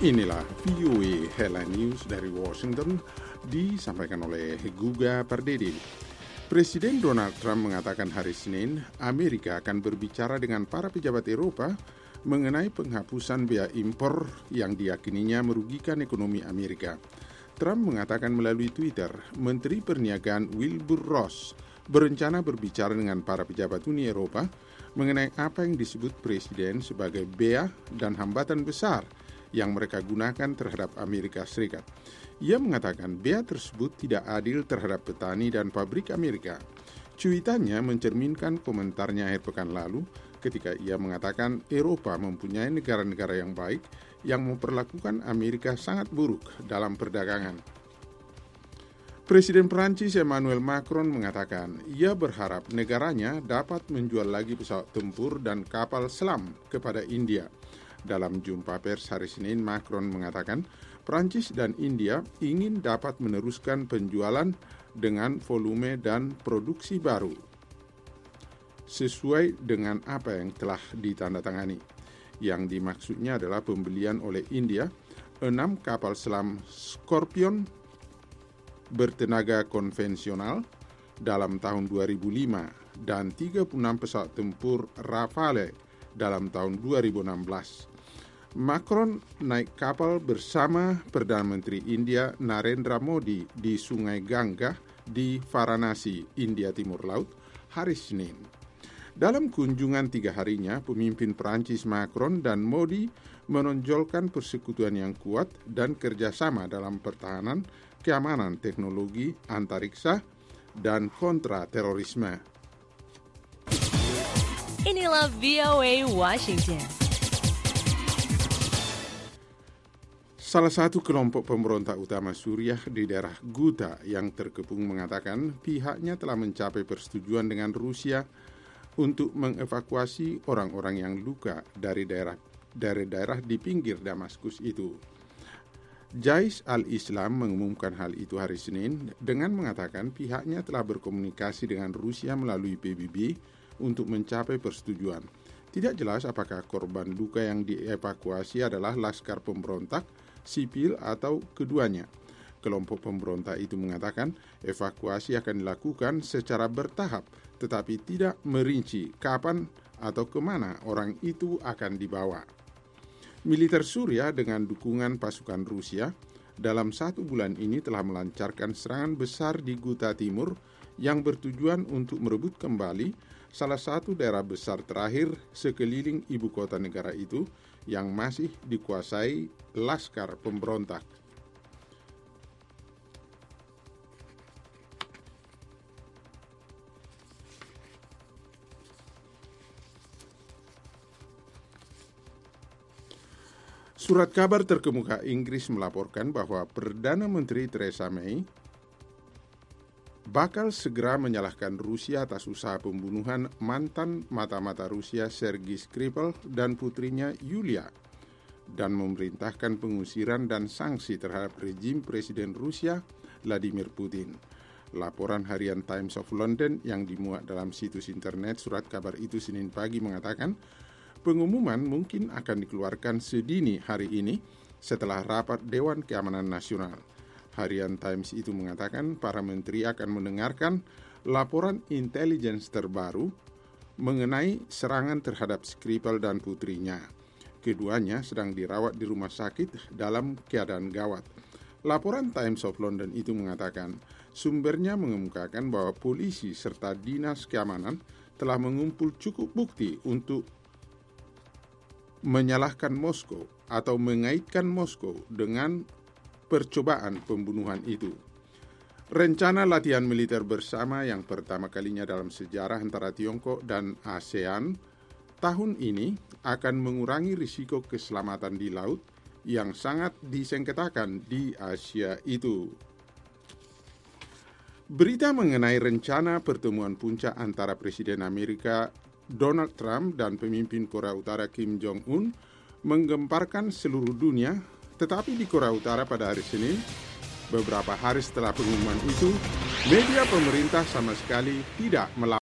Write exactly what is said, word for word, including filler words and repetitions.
Inilah V O A Headline News dari Washington, disampaikan oleh Guga Pardede. Presiden Donald Trump mengatakan hari Senin, Amerika akan berbicara dengan para pejabat Eropa mengenai penghapusan bea impor yang diyakininya merugikan ekonomi Amerika. Trump mengatakan melalui Twitter, Menteri Perniagaan Wilbur Ross berencana berbicara dengan para pejabat Uni Eropa mengenai apa yang disebut Presiden sebagai bea dan hambatan besar yang mereka gunakan terhadap Amerika Serikat. Ia mengatakan bea tersebut tidak adil terhadap petani dan pabrik Amerika. Cuitannya mencerminkan komentarnya akhir pekan lalu ketika ia mengatakan Eropa mempunyai negara-negara yang baik yang memperlakukan Amerika sangat buruk dalam perdagangan. Presiden Prancis Emmanuel Macron mengatakan ia berharap negaranya dapat menjual lagi pesawat tempur dan kapal selam kepada India. Dalam jumpa pers hari Senin, Macron mengatakan Prancis dan India ingin dapat meneruskan penjualan dengan volume dan produksi baru sesuai dengan apa yang telah ditandatangani. Yang dimaksudnya adalah pembelian oleh India enam kapal selam Scorpion bertenaga konvensional dalam tahun dua ribu lima dan tiga puluh enam pesawat tempur Rafale dalam tahun dua ribu enam belas. Macron naik kapal bersama Perdana Menteri India Narendra Modi di Sungai Ganga di Varanasi, India Timur Laut, hari Senin. Dalam kunjungan tiga harinya, pemimpin Prancis Macron dan Modi menonjolkan persekutuan yang kuat dan kerjasama dalam pertahanan, keamanan teknologi, antariksa, dan kontra terorisme. Inilah V O A Washington. Salah satu kelompok pemberontak utama Suriah di daerah Ghouta yang terkepung mengatakan pihaknya telah mencapai persetujuan dengan Rusia untuk mengevakuasi orang-orang yang luka dari daerah dari daerah di pinggir Damaskus itu. Jais al-Islam mengumumkan hal itu hari Senin dengan mengatakan pihaknya telah berkomunikasi dengan Rusia melalui P B B untuk mencapai persetujuan. Tidak jelas apakah korban luka yang dievakuasi adalah laskar pemberontak, sipil atau keduanya. Kelompok pemberontak itu mengatakan evakuasi akan dilakukan secara bertahap, tetapi tidak merinci kapan atau kemana orang itu akan dibawa. Militer Suriah dengan dukungan pasukan Rusia dalam satu bulan ini telah melancarkan serangan besar di Ghouta Timur yang bertujuan untuk merebut kembali salah satu daerah besar terakhir sekeliling ibu kota negara itu yang masih dikuasai laskar pemberontak. Surat kabar terkemuka Inggris melaporkan bahwa Perdana Menteri Theresa May bakal segera menyalahkan Rusia atas usaha pembunuhan mantan mata-mata Rusia Sergei Skripal dan putrinya Yulia dan memerintahkan pengusiran dan sanksi terhadap rejim Presiden Rusia Vladimir Putin. Laporan harian Times of London yang dimuat dalam situs internet surat kabar itu Senin pagi mengatakan pengumuman mungkin akan dikeluarkan sedini hari ini setelah rapat Dewan Keamanan Nasional. Harian Times itu mengatakan para menteri akan mendengarkan laporan intelligence terbaru mengenai serangan terhadap Skripal dan putrinya. Keduanya sedang dirawat di rumah sakit dalam keadaan gawat. Laporan Times of London itu mengatakan sumbernya mengemukakan bahwa polisi serta dinas keamanan telah mengumpul cukup bukti untuk menyalahkan Moskow atau mengaitkan Moskow dengan percobaan pembunuhan itu. Rencana latihan militer bersama yang pertama kalinya dalam sejarah antara Tiongkok dan ASEAN tahun ini akan mengurangi risiko keselamatan di laut yang sangat disengketakan di Asia itu. Berita mengenai rencana pertemuan puncak antara Presiden Amerika Donald Trump dan pemimpin Korea Utara Kim Jong-un menggemparkan seluruh dunia. Tetapi di Korea Utara pada hari Senin, beberapa hari setelah pengumuman itu, media pemerintah sama sekali tidak melaporkan